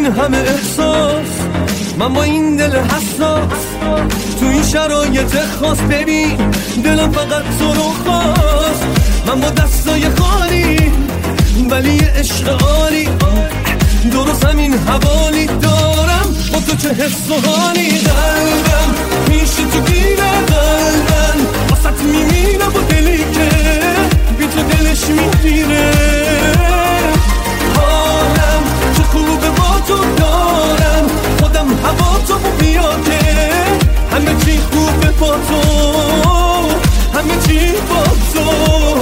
همه احساس، من با این دل حساس تو این شرایط خاص. ببین دلم فقط تو رو خواست، من با دستای خالی ولی عشق عالی، درست همین حوالی دارم با تو چه حس و حالی. قلبم میشه تو گیره، قلبم واسط میمیره با دلی که بی تو دلش میگیره. حالم چه خوبه با تو دارم، خودم هوا تو بیا که همه چی خوبه با تو، همه چی با تو.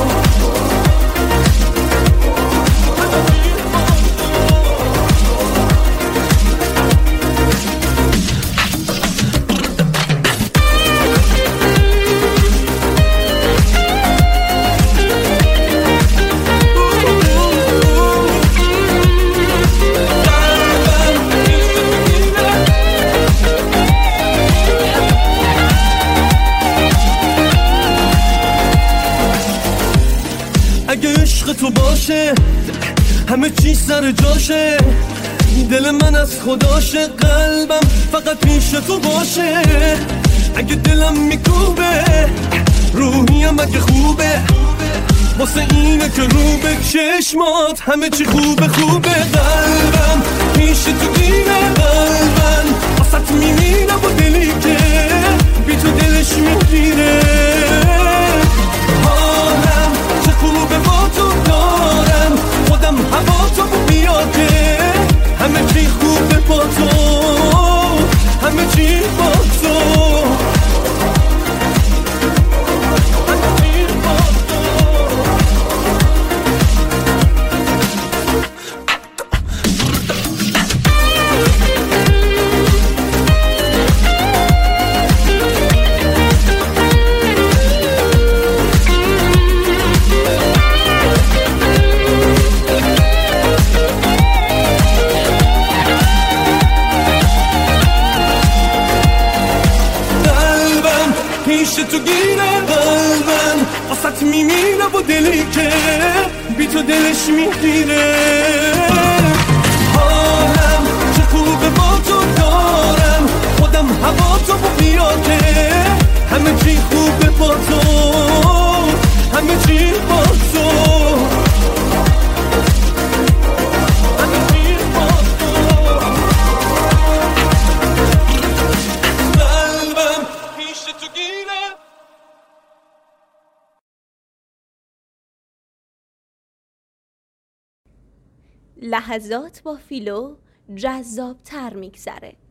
اگه عشق تو باشه همه چی سر جاشه، دل من از خداشه، قلبم فقط پیش تو باشه. اگه دلم میکوبه روحیم اگه خوبه، واسه اینه که رو به چشمات همه چی خوبه خوبه. قلبم پیش تو گیره، قلبم واسط میمیره با دلی که بی تو دلش میگیره. حالم چه خوبه با تو دارم، خودم هوا تو بیا که همه چی خوبه با تو، همه چی با تو. پیش تو گیره، قلبم واسط میمیره با دلی که بی تو دلش میگیره. حالم چه خوبه با تو دارم، خودم هوا تو بیا که همه چی خوبه با تو، همه چی با تو. لحظات با فیلو جذاب‌تر میگذره.